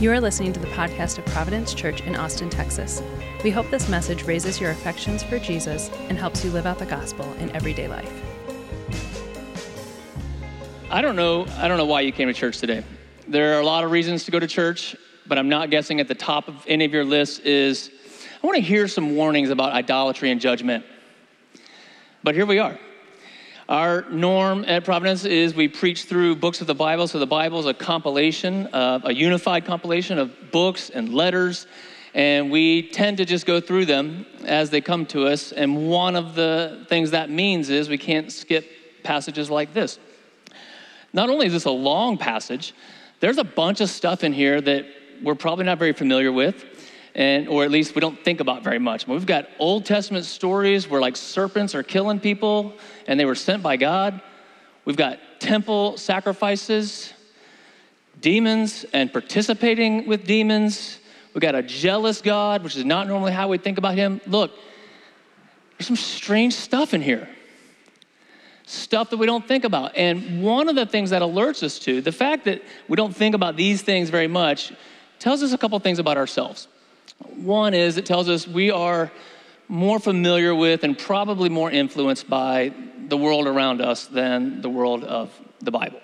You are listening to the podcast of Providence Church in Austin, Texas. We hope this message raises your affections for Jesus and helps you live out the gospel in everyday life. I don't know why you came to church today. There are a lot of reasons to go to church, but I'm not guessing at the top of any of your lists is, I want to hear some warnings about idolatry and judgment. But here we are. Our norm at Providence is we preach through books of the Bible. So the Bible is a compilation, a unified compilation of books and letters. And we tend to just go through them as they come to us. And one of the things that means is we can't skip passages like this. Not only is this a long passage, there's a bunch of stuff in here that we're probably not very familiar with, or at least we don't think about very much. We've got Old Testament stories where like serpents are killing people and they were sent by God. We've got temple sacrifices, demons and participating with demons. We've got a jealous God, which is not normally how we think about him. Look, there's some strange stuff in here. Stuff that we don't think about. And one of the things that alerts us to, the fact that we don't think about these things very much, tells us a couple things about ourselves. One is it tells us we are more familiar with and probably more influenced by the world around us than the world of the Bible.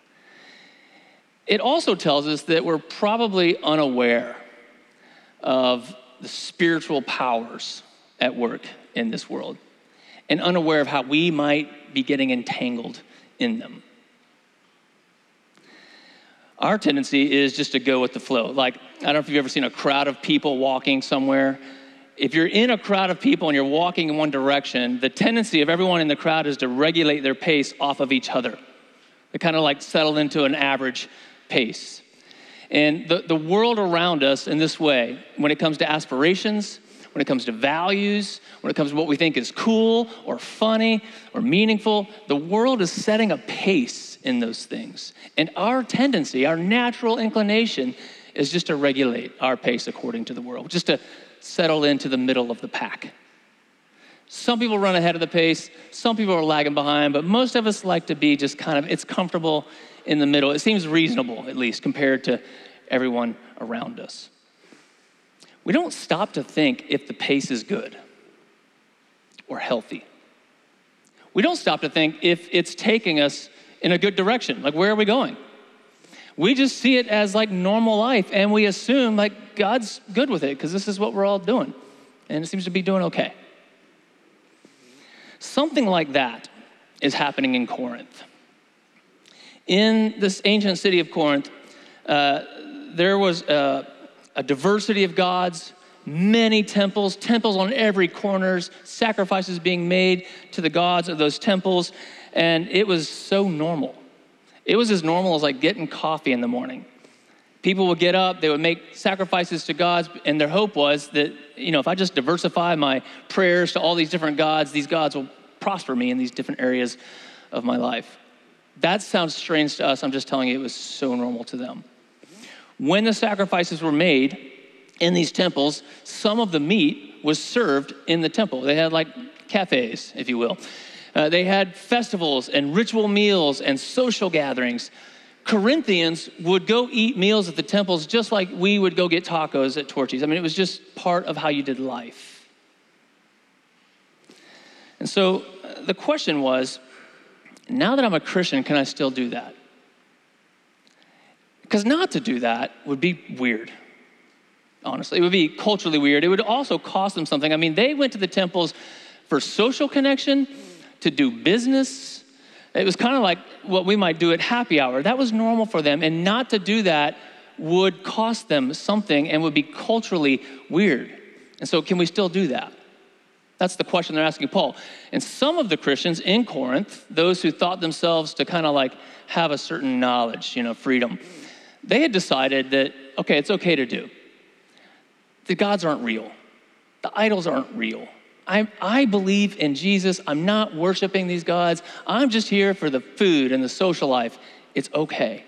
It also tells us that we're probably unaware of the spiritual powers at work in this world and unaware of how we might be getting entangled in them. Our tendency is just to go with the flow. Like, I don't know if you've ever seen a crowd of people walking somewhere. If you're in a crowd of people and you're walking in one direction, the tendency of everyone in the crowd is to regulate their pace off of each other. They kind of like settle into an average pace. And the world around us in this way, when it comes to aspirations, when it comes to values, when it comes to what we think is cool or funny or meaningful, the world is setting a pace in those things. And our tendency, our natural inclination is just to regulate our pace according to the world, just to settle into the middle of the pack. Some people run ahead of the pace, some people are lagging behind, but most of us like to be just kind of, it's comfortable in the middle. It seems reasonable, at least, compared to everyone around us. We don't stop to think if the pace is good or healthy. We don't stop to think if it's taking us in a good direction. Like, where are we going? We just see it as like normal life, and we assume like God's good with it because this is what we're all doing, and it seems to be doing okay. Something like that is happening in Corinth. In this ancient city of Corinth, there was a diversity of gods, many temples on every corners, sacrifices being made to the gods of those temples, and it was so normal. It was as normal as like getting coffee in the morning. People would get up, they would make sacrifices to gods, and their hope was that, if I just diversify my prayers to all these different gods, these gods will prosper me in these different areas of my life. That sounds strange to us. I'm just telling you, it was so normal to them. When the sacrifices were made in these temples, some of the meat was served in the temple. They had like cafes, if you will. They had festivals and ritual meals and social gatherings. Corinthians would go eat meals at the temples just like we would go get tacos at Torchy's. I mean, it was just part of how you did life. And so the question was, now that I'm a Christian, can I still do that? Because not to do that would be weird, honestly. It would be culturally weird. It would also cost them something. I mean, they went to the temples for social connection, to do business. It was kind of like what we might do at happy hour. That was normal for them, and not to do that would cost them something and would be culturally weird. And so can we still do that? That's the question they're asking Paul. And some of the Christians in Corinth, those who thought themselves to kind of like have a certain knowledge, freedom, they had decided that, okay, it's okay to do. The gods aren't real. The idols aren't real. I believe in Jesus. I'm not worshiping these gods. I'm just here for the food and the social life. It's okay.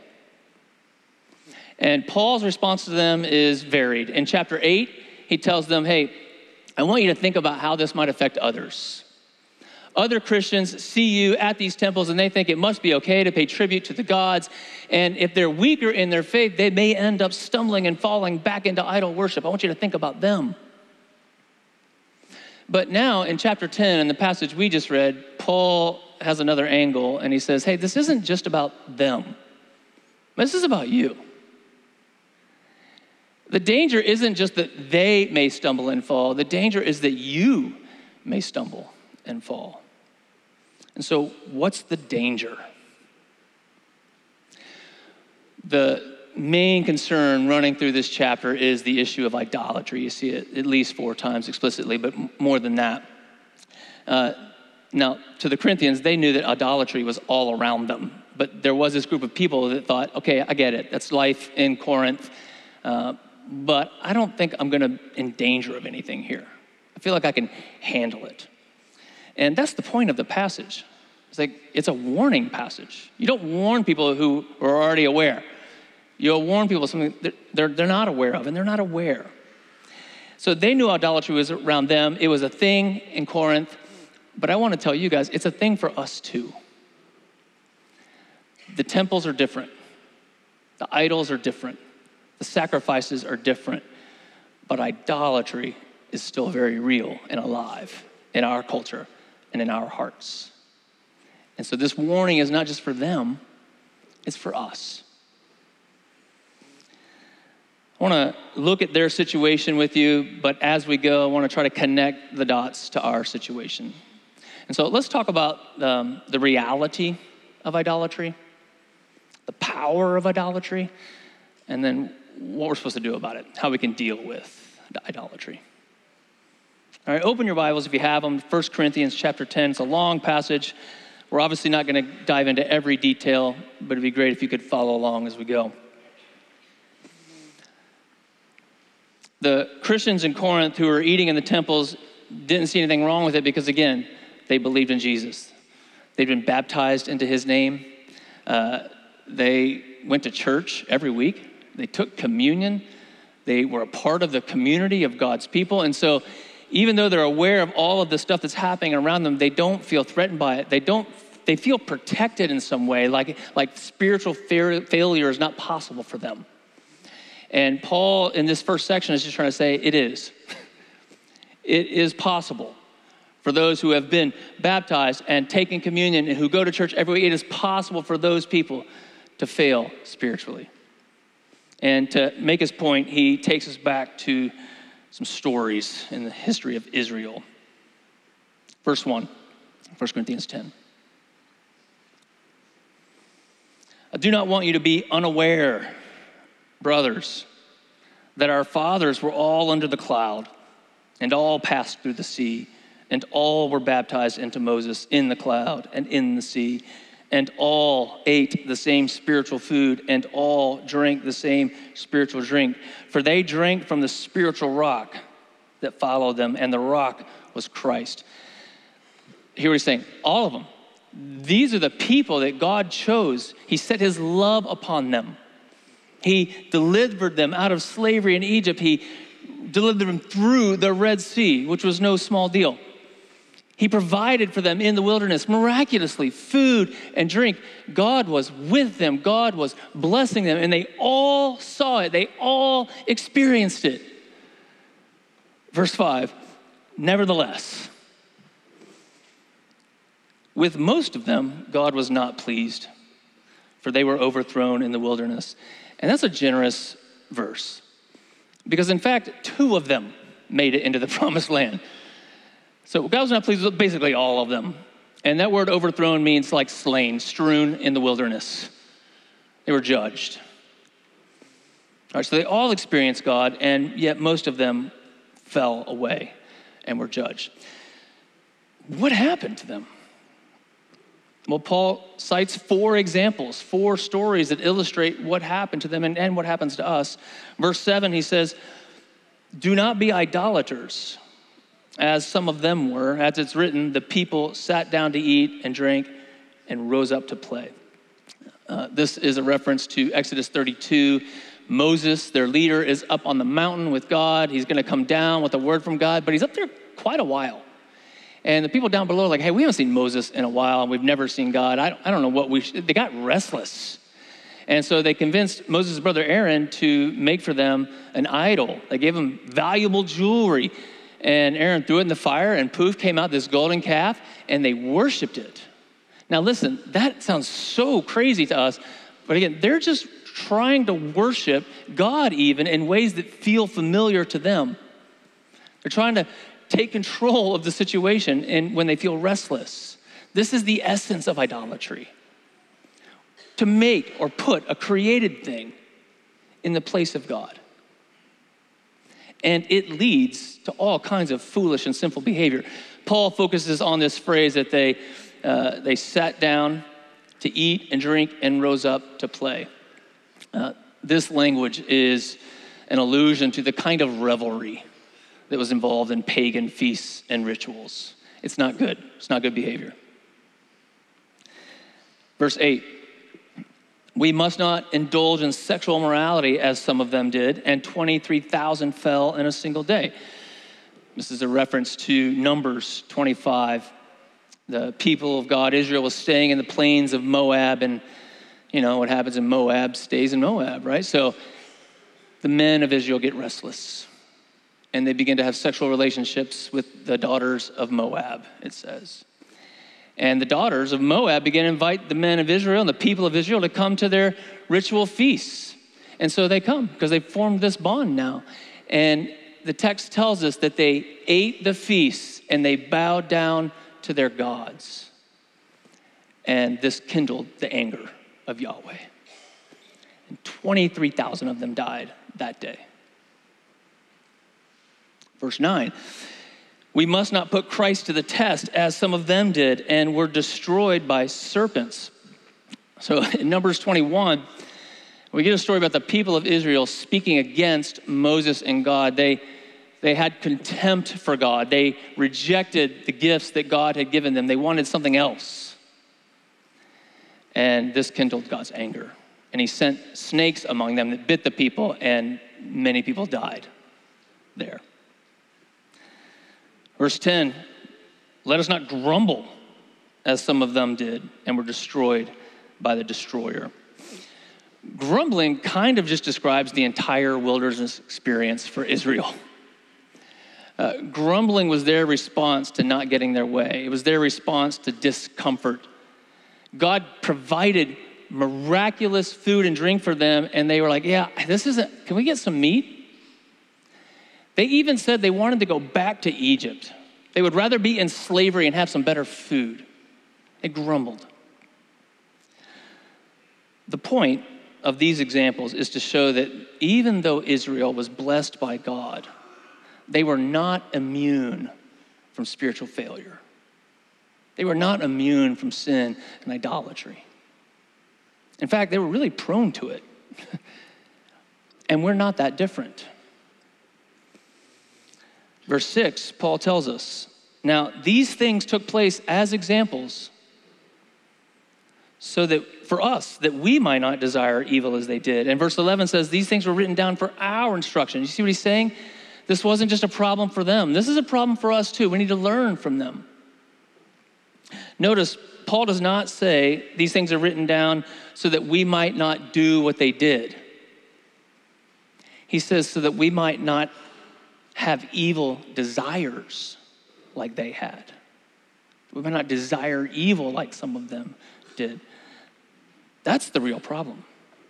And Paul's response to them is varied. In chapter 8, he tells them, hey, I want you to think about how this might affect others. Other Christians see you at these temples and they think it must be okay to pay tribute to the gods. And if they're weaker in their faith, they may end up stumbling and falling back into idol worship. I want you to think about them. But now in chapter 10, in the passage we just read, Paul has another angle and he says, hey, this isn't just about them. This is about you. The danger isn't just that they may stumble and fall. The danger is that you may stumble and fall. And so what's the danger? The main concern running through this chapter is the issue of idolatry. You see it at least 4 times explicitly, but more than that. Now, to the Corinthians, they knew that idolatry was all around them. But there was this group of people that thought, okay, I get it. That's life in Corinth. But I don't think I'm going to in danger of anything here. I feel like I can handle it. And that's the point of the passage. It's a warning passage. You don't warn people who are already aware. You'll warn people of something that they're not aware of, and they're not aware. So they knew idolatry was around them. It was a thing in Corinth. But I want to tell you guys, it's a thing for us too. The temples are different. The idols are different. The sacrifices are different. But idolatry is still very real and alive in our culture and in our hearts. And so this warning is not just for them, it's for us. I want to look at their situation with you, but as we go, I want to try to connect the dots to our situation. And so let's talk about the reality of idolatry, the power of idolatry, and then what we're supposed to do about it, how we can deal with the idolatry. All right, open your Bibles if you have them. 1 Corinthians chapter 10. It's a long passage. We're obviously not going to dive into every detail, but it'd be great if you could follow along as we go. The Christians in Corinth who were eating in the temples didn't see anything wrong with it because, again, they believed in Jesus. They'd been baptized into his name. They went to church every week. They took communion. They were a part of the community of God's people. And so even though they're aware of all of the stuff that's happening around them, they don't feel threatened by it. They feel protected in some way, like spiritual failure is not possible for them. And Paul, in this first section, is just trying to say it is. It is possible for those who have been baptized and taken communion and who go to church every week. It is possible for those people to fail spiritually. And to make his point, he takes us back to some stories in the history of Israel. Verse 1, 1 Corinthians 10. I do not want you to be unaware, brothers, that our fathers were all under the cloud and all passed through the sea, and all were baptized into Moses in the cloud and in the sea, and all ate the same spiritual food, and all drank the same spiritual drink. For they drank from the spiritual rock that followed them, and the rock was Christ. Here he's saying, all of them. These are the people that God chose. He set his love upon them. He delivered them out of slavery in Egypt. He delivered them through the Red Sea, which was no small deal. He provided for them in the wilderness, miraculously, food and drink. God was with them. God was blessing them, and they all saw it. They all experienced it. Verse 5, nevertheless, with most of them, God was not pleased, for they were overthrown in the wilderness. And that's a generous verse, because in fact, 2 of them made it into the promised land. So God was not pleased with basically all of them. And that word overthrown means like slain, strewn in the wilderness. They were judged. All right, so they all experienced God, and yet most of them fell away and were judged. What happened to them? Well, Paul cites 4 examples, 4 stories that illustrate what happened to them and what happens to us. Verse 7, he says, do not be idolaters, as some of them were. As it's written, the people sat down to eat and drank and rose up to play. This is a reference to Exodus 32. Moses, their leader, is up on the mountain with God. He's going to come down with a word from God, but he's up there quite a while. And the people down below are like, hey, we haven't seen Moses in a while, and we've never seen God. I don't know what they got restless. And so they convinced Moses' brother Aaron to make for them an idol. They gave him valuable jewelry. And Aaron threw it in the fire, and poof, came out this golden calf, and they worshiped it. Now listen, that sounds so crazy to us. But again, they're just trying to worship God even in ways that feel familiar to them. They're trying to take control of the situation and when they feel restless. This is the essence of idolatry. To make or put a created thing in the place of God. And it leads to all kinds of foolish and sinful behavior. Paul focuses on this phrase that they sat down to eat and drink and rose up to play. This language is an allusion to the kind of revelry that was involved in pagan feasts and rituals. It's not good. It's not good behavior. Verse 8, we must not indulge in sexual immorality as some of them did, and 23,000 fell in a single day. This is a reference to Numbers 25. The people of God, Israel, was staying in the plains of Moab, and you know what happens in Moab stays in Moab, right? So the men of Israel get restless, and they begin to have sexual relationships with the daughters of Moab, it says. And the daughters of Moab begin to invite the men of Israel and the people of Israel to come to their ritual feasts. And so they come because they formed this bond now. And the text tells us that they ate the feasts and they bowed down to their gods. And this kindled the anger of Yahweh. And 23,000 of them died that day. Verse 9, we must not put Christ to the test as some of them did and were destroyed by serpents. So in Numbers 21, we get a story about the people of Israel speaking against Moses and God. They had contempt for God. They rejected the gifts that God had given them. They wanted something else. And this kindled God's anger. And he sent snakes among them that bit the people, and many people died there. Verse 10, let us not grumble as some of them did and were destroyed by the destroyer. Grumbling kind of just describes the entire wilderness experience for Israel. Grumbling was their response to not getting their way. It was their response to discomfort. God provided miraculous food and drink for them, and they were like, yeah, can we get some meat? They even said they wanted to go back to Egypt. They would rather be in slavery and have some better food. They grumbled. The point of these examples is to show that even though Israel was blessed by God, they were not immune from spiritual failure. They were not immune from sin and idolatry. In fact, they were really prone to it. And we're not that different. Verse 6, Paul tells us, now these things took place as examples so that for us, that we might not desire evil as they did. And verse 11 says, these things were written down for our instruction. You see what he's saying? This wasn't just a problem for them. This is a problem for us too. We need to learn from them. Notice, Paul does not say these things are written down so that we might not do what they did. He says so that we might not have evil desires like they had. We might not desire evil like some of them did. That's the real problem.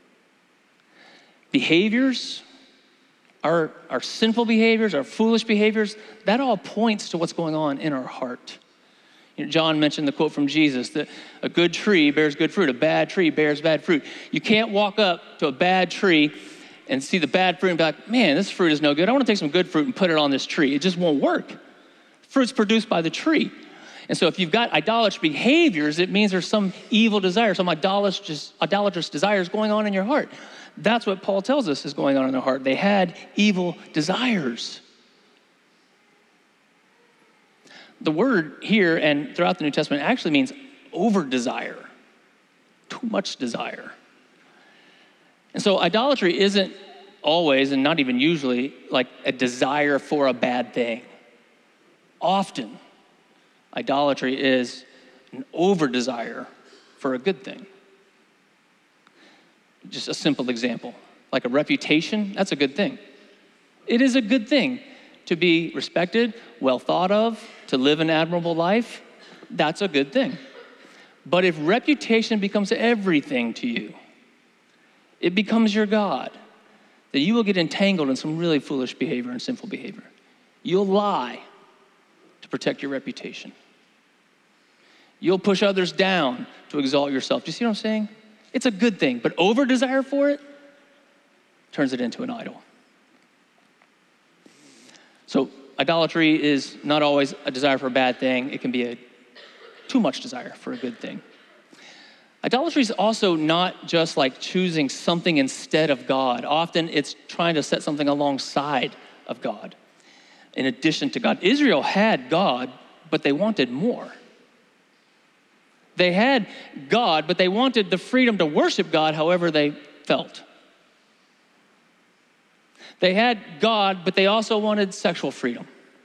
Behaviors, our sinful behaviors, our foolish behaviors, that all points to what's going on in our heart. You know, John mentioned the quote from Jesus that a good tree bears good fruit, a bad tree bears bad fruit. You can't walk up to a bad tree and see the bad fruit and be like, man, this fruit is no good. I want to take some good fruit and put it on this tree. It just won't work. Fruit's produced by the tree. And so if you've got idolatrous behaviors, it means there's some evil desire, some idolatrous desires going on in your heart. That's what Paul tells us is going on in their heart. They had evil desires. The word here and throughout the New Testament actually means over-desire, too much desire. And so idolatry isn't always, and not even usually, like a desire for a bad thing. Often, Idolatry is an over-desire for a good thing. Just a simple example, like a reputation, that's a good thing. It is a good thing to be respected, well thought of, to live an admirable life. That's a good thing. But if reputation becomes everything to you, it becomes your God, that you will get entangled in some really foolish behavior and sinful behavior. You'll lie to protect your reputation. You'll push others down to exalt yourself. Do you see what I'm saying? It's a good thing, but over-desire for it turns it into an idol. So idolatry is not always a desire for a bad thing. It can be a too much desire for a good thing. Idolatry is also not just like choosing something instead of God. Often it's trying to set something alongside of God, in addition to God. Israel had God, but they wanted more. They had God, but they wanted the freedom to worship God however they felt. They had God, but they also wanted sexual freedom.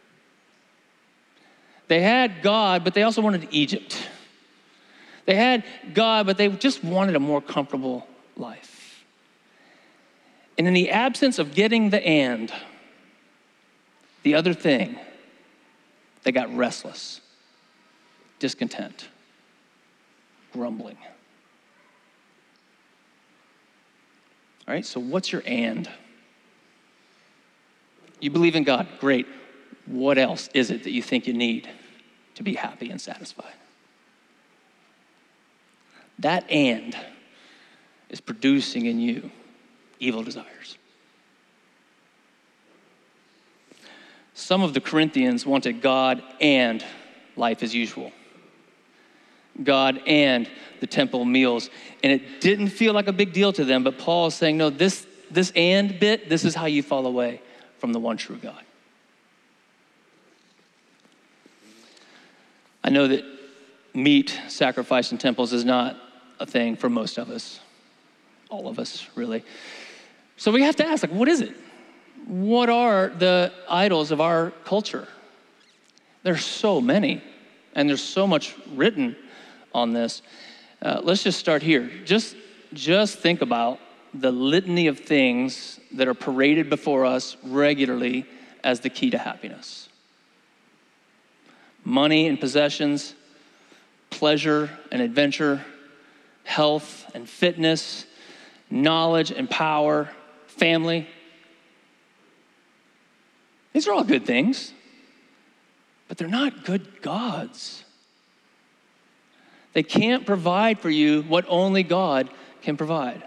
They had God, but they also wanted Egypt. They had God, but they just wanted a more comfortable life. And in the absence of getting the other thing, they got restless, discontent, grumbling. All right, so what's your and? You believe in God, great. What else is it that you think you need to be happy and satisfied? That and is producing in you evil desires. Some of the Corinthians wanted God and life as usual. God and the temple meals. And it didn't feel like a big deal to them, but Paul is saying, no, this and bit, this is how you fall away from the one true God. I know that meat sacrificed in temples is not a thing for most of us, all of us, really. So we have to ask, what is it? What are the idols of our culture? There's so many, and there's so much written on this. Let's just start here. Just think about the litany of things that are paraded before us regularly as the key to happiness. Money and possessions, pleasure and adventure, health and fitness, knowledge and power, family. These are all good things, but they're not good gods. They can't provide for you what only God can provide.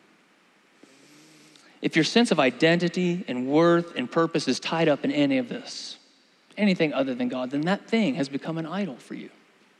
If your sense of identity and worth and purpose is tied up in any of this, anything other than God, then that thing has become an idol for you.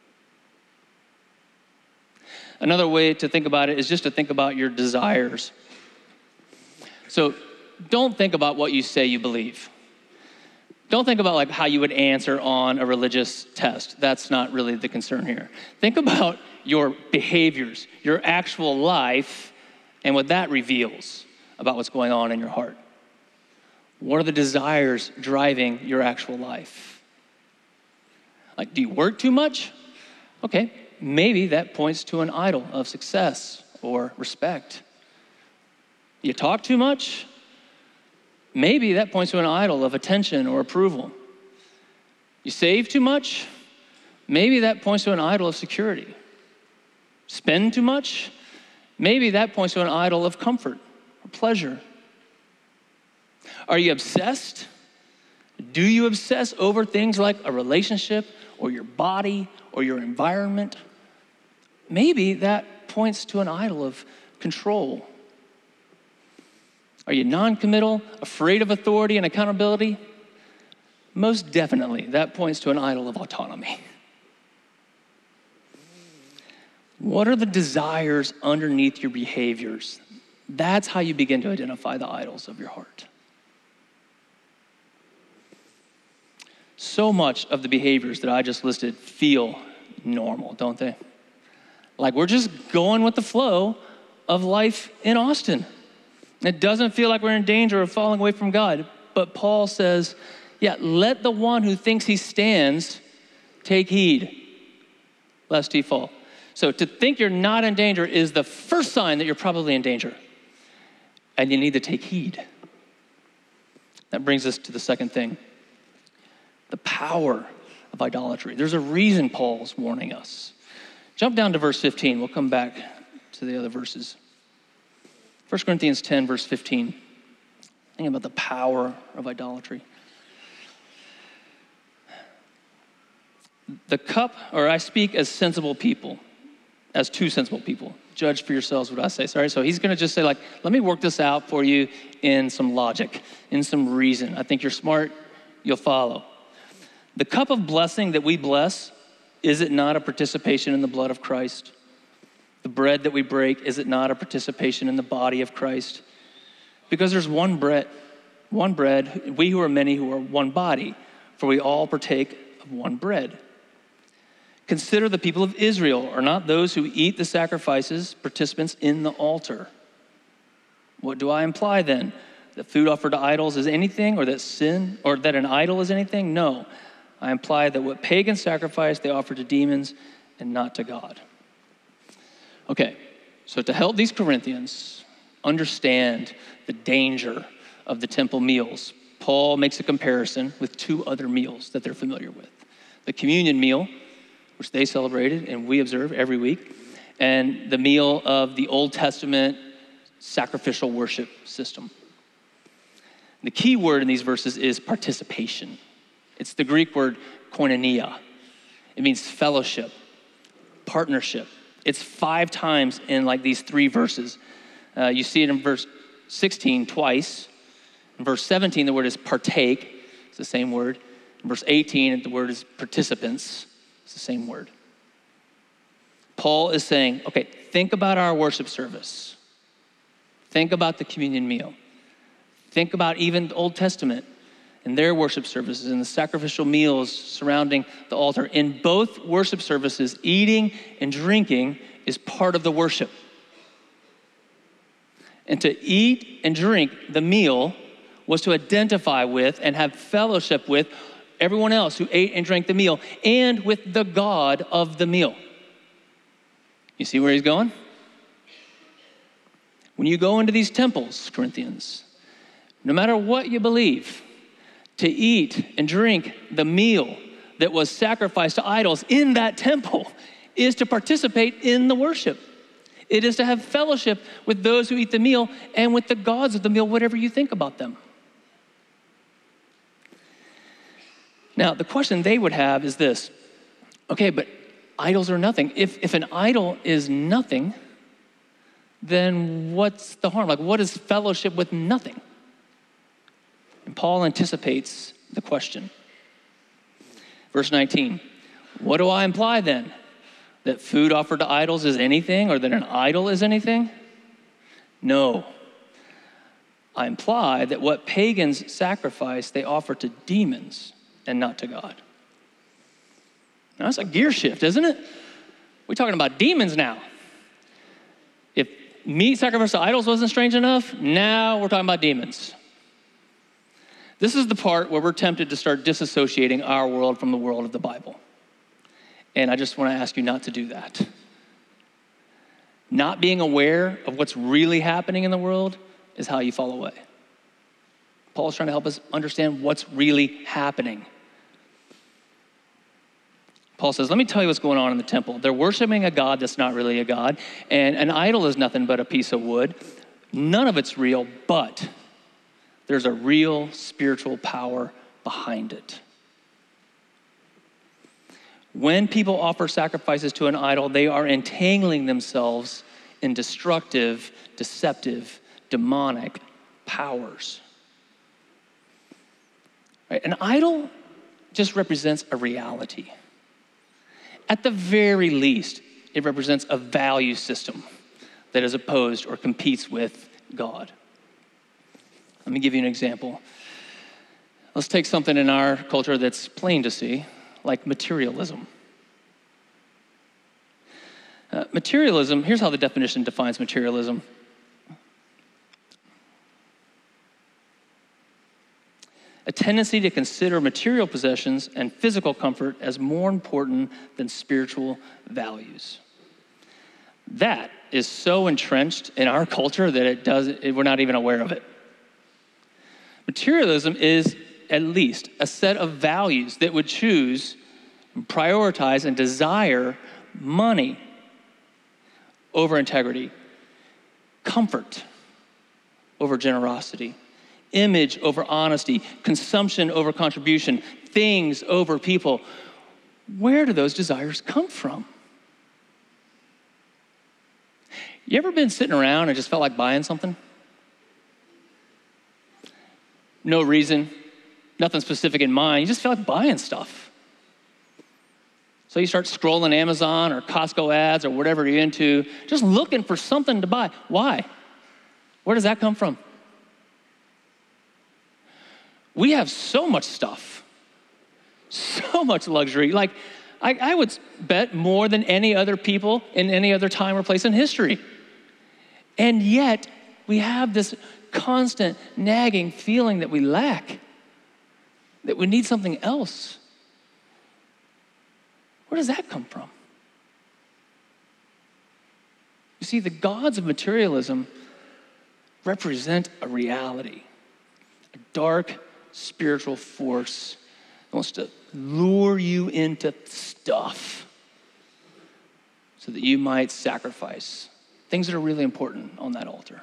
Another way to think about it is just to think about your desires. So don't think about what you say you believe. Don't think about how you would answer on a religious test. That's not really the concern here. Think about your behaviors, your actual life, and what that reveals about what's going on in your heart. What are the desires driving your actual life? Do you work too much? Okay, maybe that points to an idol of success or respect. You talk too much? Maybe that points to an idol of attention or approval. You save too much? Maybe that points to an idol of security. Spend too much? Maybe that points to an idol of comfort or pleasure. Are you obsessed? Do you obsess over things like a relationship or your body or your environment? Maybe that points to an idol of control. Are you non-committal, afraid of authority and accountability? Most definitely, that points to an idol of autonomy. What are the desires underneath your behaviors? That's how you begin to identify the idols of your heart. So much of the behaviors that I just listed feel normal, don't they? We're just going with the flow of life in Austin. It doesn't feel like we're in danger of falling away from God. But Paul says, let the one who thinks he stands Take heed, lest ye fall. So to think you're not in danger is the first sign that you're probably in danger. And you need to take heed. That brings us to the second thing. The power of idolatry. There's a reason Paul's warning us. Jump down to verse 15. We'll come back to the other verses. 1 Corinthians 10, verse 15. Think about the power of idolatry. The cup, or I speak as sensible people, as two sensible people. Judge for yourselves what I say. Sorry. So he's going to just say, like, let me work this out for you in some logic, in some reason. I think you're smart. You'll follow. The cup of blessing that we bless, is it not a participation in the blood of Christ? The bread that we break, is it not a participation in the body of Christ? Because there's one bread, we who are many who are one body, for we all partake of one bread. Consider the people of Israel are not those who eat the sacrifices, participants in the altar. What do I imply then? That food offered to idols is anything, or that sin, or that an idol is anything? No. I imply that what pagans sacrifice, they offer to demons and not to God. Okay, so to help these Corinthians understand the danger of the temple meals, Paul makes a comparison with two other meals that they're familiar with. The communion meal, which they celebrated and we observe every week, and the meal of the Old Testament sacrificial worship system. The key word in these verses is participation. It's the Greek word koinonia. It means fellowship, partnership. It's 5 times in like these 3 verses. You see it in verse 16 twice. In verse 17, the word is partake. It's the same word. In verse 18, the word is participants. It's the same word. Paul is saying, okay, think about our worship service. Think about the communion meal. Think about even the Old Testament and their worship services and the sacrificial meals surrounding the altar. In both worship services, eating and drinking is part of the worship. And to eat and drink the meal was to identify with and have fellowship with everyone else who ate and drank the meal, and with the God of the meal. You see where he's going? When you go into these temples, Corinthians, no matter what you believe, to eat and drink the meal that was sacrificed to idols in that temple is to participate in the worship. It is to have fellowship with those who eat the meal and with the gods of the meal, whatever you think about them. Now, the question they would have is this. Okay, but idols are nothing. If an idol is nothing, then what's the harm? Like, what is fellowship with nothing? And Paul anticipates the question. Verse 19, what do I imply then? That food offered to idols is anything, or that an idol is anything? No. I imply that what pagans sacrifice, they offer to demons and not to God. Now, that's a gear shift, isn't it? We're talking about demons now. If meat sacrificed to idols wasn't strange enough, now we're talking about demons. This is the part where we're tempted to start disassociating our world from the world of the Bible. And I just want to ask you not to do that. Not being aware of what's really happening in the world is how you fall away. Paul's trying to help us understand what's really happening. Paul says, let me tell you what's going on in the temple. They're worshiping a God that's not really a God, and an idol is nothing but a piece of wood. None of it's real, but there's a real spiritual power behind it. When people offer sacrifices to an idol, they are entangling themselves in destructive, deceptive, demonic powers. Right? An idol just represents a reality. At the very least, it represents a value system that is opposed or competes with God. Let me give you an example. Let's take something in our culture that's plain to see, like materialism. Materialism, here's how the definition defines materialism. a tendency to consider material possessions and physical comfort as more important than spiritual values. That is so entrenched in our culture that we're not even aware of it. Materialism is at least a set of values that would choose, prioritize, and desire money over integrity, comfort over generosity, image over honesty, consumption over contribution, things over people. Where do those desires come from? You ever been sitting around and just felt like buying something? No reason, nothing specific in mind. You just feel like buying stuff. So you start scrolling Amazon or Costco ads or whatever you're into, just looking for something to buy. Why? Where does that come from? We have so much stuff, so much luxury. Like, I would bet more than any other people in any other time or place in history. And yet, we have this constant nagging feeling that we lack, that we need something else. Where does that come from? You see, the gods of materialism represent a reality, a dark spiritual force that wants to lure you into stuff so that you might sacrifice things that are really important on that altar.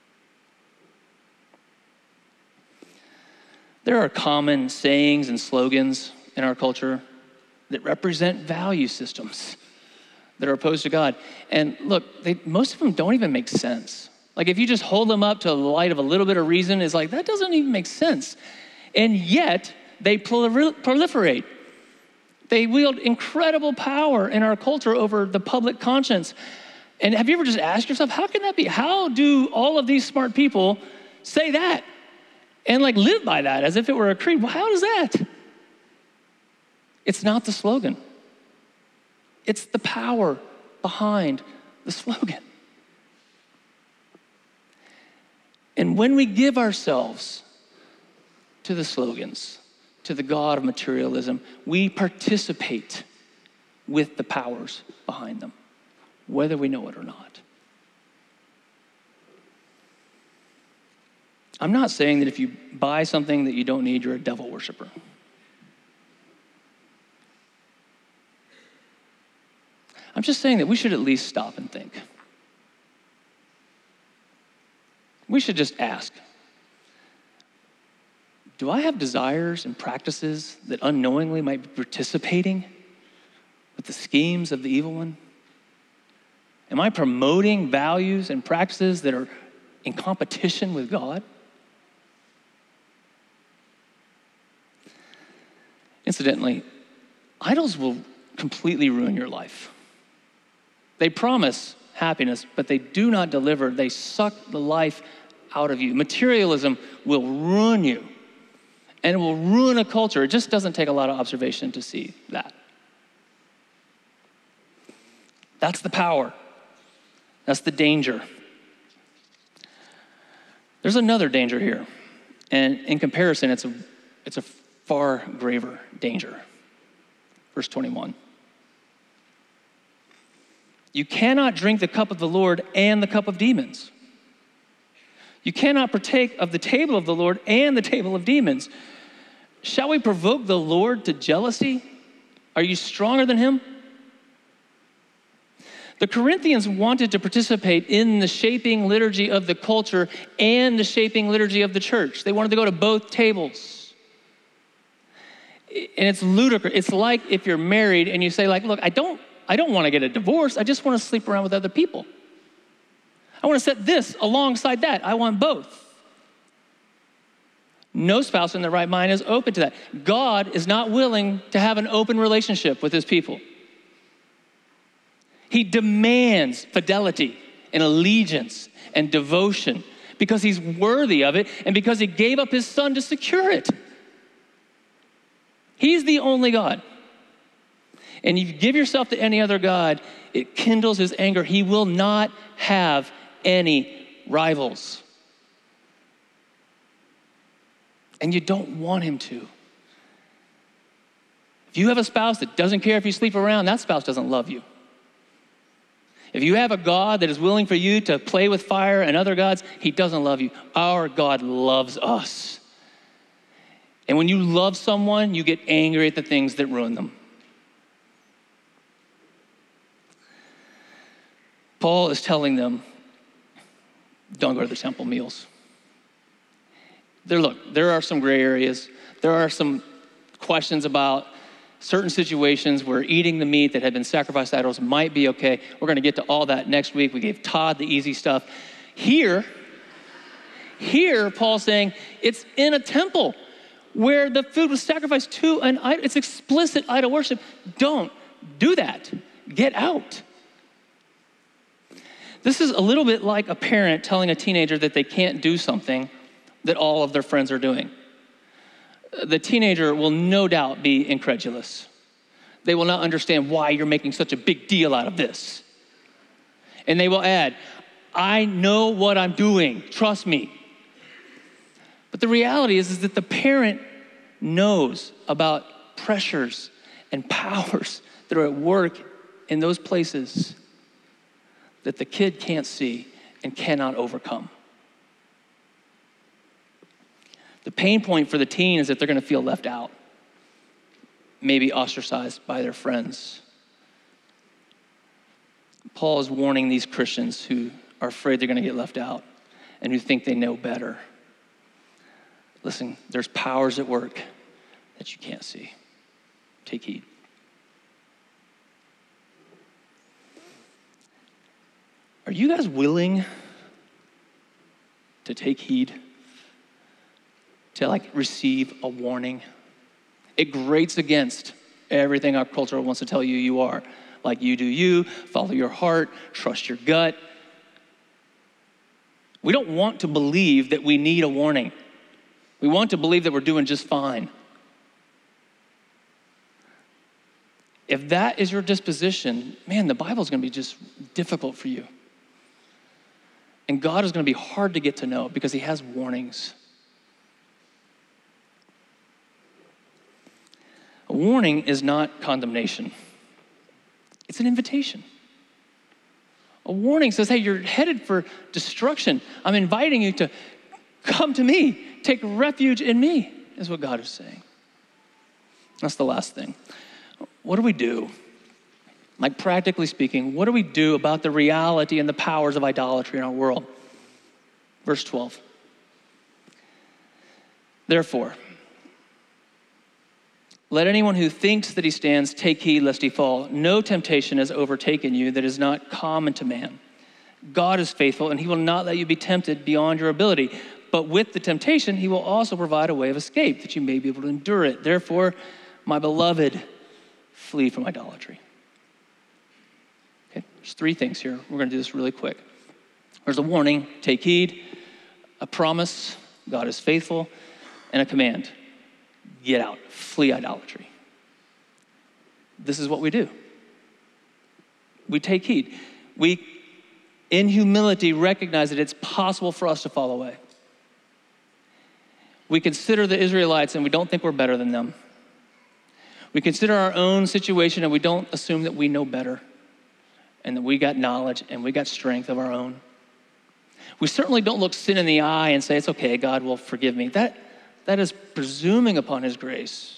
There are common sayings and slogans in our culture that represent value systems that are opposed to God. And look, most of them don't even make sense. Like, if you just hold them up to the light of a little bit of reason, it's like, that doesn't even make sense. And yet, they proliferate. They wield incredible power in our culture over the public conscience. And have you ever just asked yourself, how can that be? How do all of these smart people say that and like live by that as if it were a creed? Well, how does that? It's not the slogan. It's the power behind the slogan. And when we give ourselves to the slogans, to the God of materialism, we participate with the powers behind them, whether we know it or not. I'm not saying that if you buy something that you don't need, you're a devil worshiper. I'm just saying that we should at least stop and think. We should just ask, do I have desires and practices that unknowingly might be participating with the schemes of the evil one? Am I promoting values and practices that are in competition with God? Incidentally, idols will completely ruin your life. They promise happiness, but they do not deliver. They suck the life out of you. Materialism will ruin you, and it will ruin a culture. It just doesn't take a lot of observation to see that. That's the power. That's the danger. There's another danger here, and in comparison, it's a far graver danger. Verse 21. You cannot drink the cup of the Lord and the cup of demons. You cannot partake of the table of the Lord and the table of demons. Shall we provoke the Lord to jealousy? Are you stronger than him? The Corinthians wanted to participate in the shaping liturgy of the culture and the shaping liturgy of the church. They wanted to go to both tables. And it's ludicrous. It's like if you're married and you say, like, look, I don't want to get a divorce. I just want to sleep around with other people. I want to set this alongside that. I want both. No spouse in their right mind is open to that. God is not willing to have an open relationship with his people. He demands fidelity and allegiance and devotion because he's worthy of it and because he gave up his son to secure it. He's the only God. And if you give yourself to any other God, it kindles his anger. He will not have any rivals. and you don't want him to. If you have a spouse that doesn't care if you sleep around, that spouse doesn't love you. If you have a God that is willing for you to play with fire and other gods, he doesn't love you. Our God loves us. And when you love someone, you get angry at the things that ruin them. Paul is telling them, don't go to the temple meals. There are some gray areas. There are some questions about certain situations where eating the meat that had been sacrificed to idols might be okay. We're going to get to all that next week. We gave Todd the easy stuff. Here, Paul's saying it's in a temple where the food was sacrificed to an idol. It's explicit idol worship. Don't do that. Get out. This is a little bit like a parent telling a teenager that they can't do something that all of their friends are doing. The teenager will no doubt be incredulous. They will not understand why you're making such a big deal out of this. And they will add, I know what I'm doing, trust me. But the reality is that the parent knows about pressures and powers that are at work in those places that the kid can't see and cannot overcome. The pain point for the teen is that they're going to feel left out, maybe ostracized by their friends. Paul is warning these Christians who are afraid they're going to get left out and who think they know better. Listen, there's powers at work that you can't see. Take heed. Are you guys willing to take heed? To receive a warning? It grates against everything our culture wants to tell you you are. Like you do you, follow your heart, trust your gut. We don't want to believe that we need a warning. We want to believe that we're doing just fine. If that is your disposition, man, the Bible's going to be just difficult for you. And God is going to be hard to get to know because he has warnings. A warning is not condemnation. It's an invitation. A warning says, hey, you're headed for destruction. I'm inviting you to come to me. Take refuge in me, is what God is saying. That's the last thing. What do we do? Practically speaking, what do we do about the reality and the powers of idolatry in our world? Verse 12. Therefore, let anyone who thinks that he stands take heed lest he fall. No temptation has overtaken you that is not common to man. God is faithful, and he will not let you be tempted beyond your ability. But with the temptation, he will also provide a way of escape that you may be able to endure it. Therefore, my beloved, flee from idolatry. Okay, there's three things here. We're going to do this really quick. There's a warning, take heed, a promise, God is faithful, and a command, get out, flee idolatry. This is what we do. We take heed. We, in humility, recognize that it's possible for us to fall away. We consider the Israelites and we don't think we're better than them. We consider our own situation and we don't assume that we know better and that we got knowledge and we got strength of our own. We certainly don't look sin in the eye and say, it's okay, God will forgive me. That is presuming upon his grace.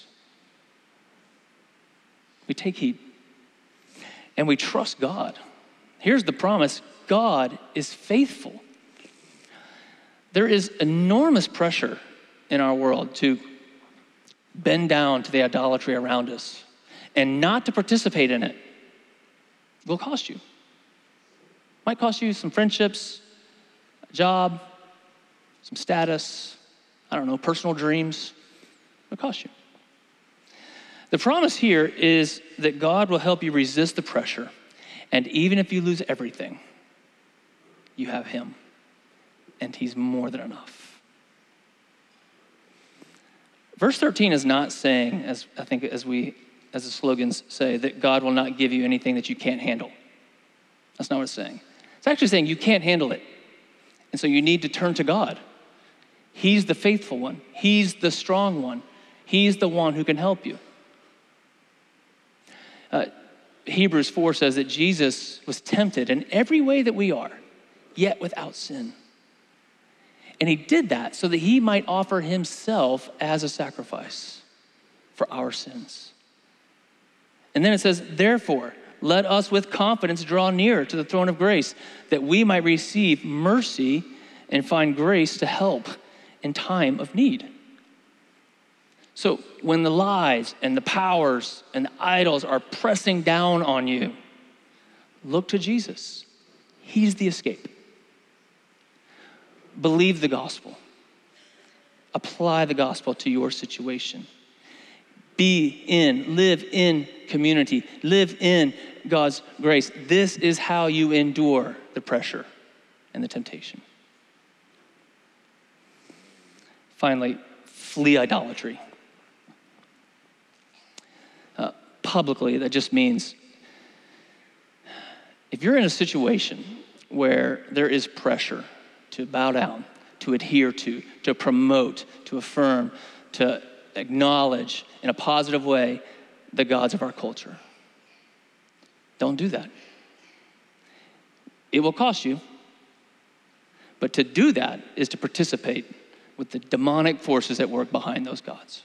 We take heed and we trust God. Here's the promise, God is faithful. There is enormous pressure in our world to bend down to the idolatry around us and not to participate in it. It will cost you. Might cost you some friendships, a job, some status, I don't know, personal dreams. It'll cost you. The promise here is that God will help you resist the pressure. And even if you lose everything, you have him. And he's more than enough. Verse 13 is not saying, as the slogans say, that God will not give you anything that you can't handle. That's not what it's saying. It's actually saying you can't handle it. And so you need to turn to God. He's the faithful one. He's the strong one. He's the one who can help you. Hebrews 4 says that Jesus was tempted in every way that we are, yet without sin. And he did that so that he might offer himself as a sacrifice for our sins. And then it says, therefore, let us with confidence draw near to the throne of grace, that we might receive mercy and find grace to help in time of need. So when the lies and the powers and the idols are pressing down on you, look to Jesus. He's the escape. Believe the gospel. Apply the gospel to your situation. Live in community. Live in God's grace. This is how you endure the pressure and the temptation. Finally, flee idolatry. Publicly, that just means if you're in a situation where there is pressure to bow down, to adhere to promote, to affirm, to acknowledge in a positive way the gods of our culture, don't do that. It will cost you, but to do that is to participate with the demonic forces at work behind those gods.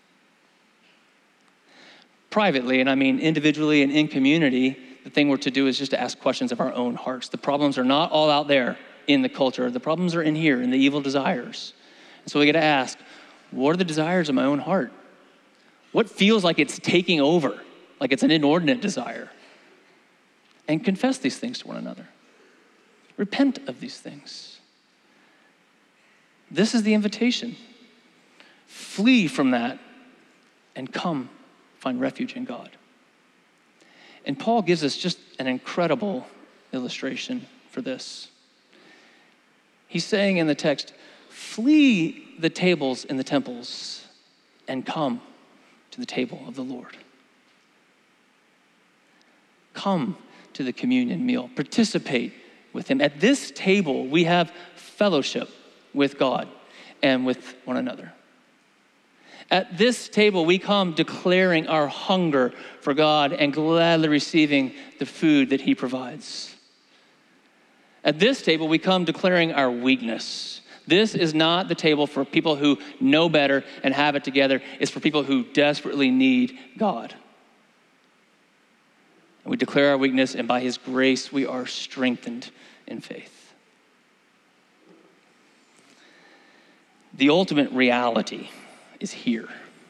Privately, and I mean individually and in community, the thing we're to do is just to ask questions of our own hearts. The problems are not all out there in the culture. The problems are in here, in the evil desires. And so we got to ask, what are the desires of my own heart? What feels like it's taking over, like it's an inordinate desire? And confess these things to one another. Repent of these things. This is the invitation. Flee from that and come find refuge in God. And Paul gives us just an incredible illustration for this. He's saying in the text, flee the tables in the temples and come to the table of the Lord. Come to the communion meal. Participate with him. At this table, we have fellowship with God and with one another. At this table, we come declaring our hunger for God and gladly receiving the food that he provides. At this table, we come declaring our weakness. This is not the table for people who know better and have it together. It's for people who desperately need God. And we declare our weakness, and by his grace, we are strengthened in faith. The ultimate reality is here.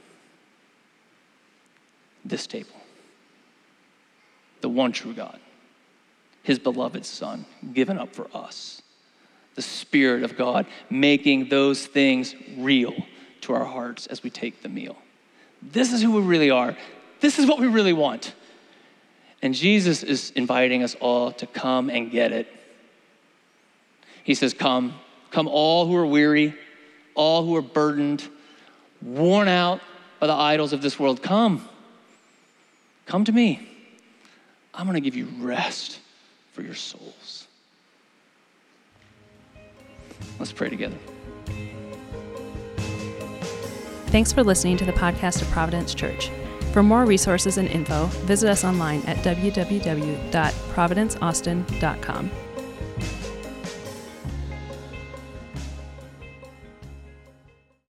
This table. The one true God. His beloved Son, given up for us. The Spirit of God making those things real to our hearts as we take the meal. This is who we really are. This is what we really want. And Jesus is inviting us all to come and get it. He says, come all who are weary, all who are burdened, worn out by the idols of this world. Come to me. I'm going to give you rest for your souls. Let's pray together. Thanks for listening to the podcast of Providence Church. For more resources and info, visit us online at www.providenceaustin.com.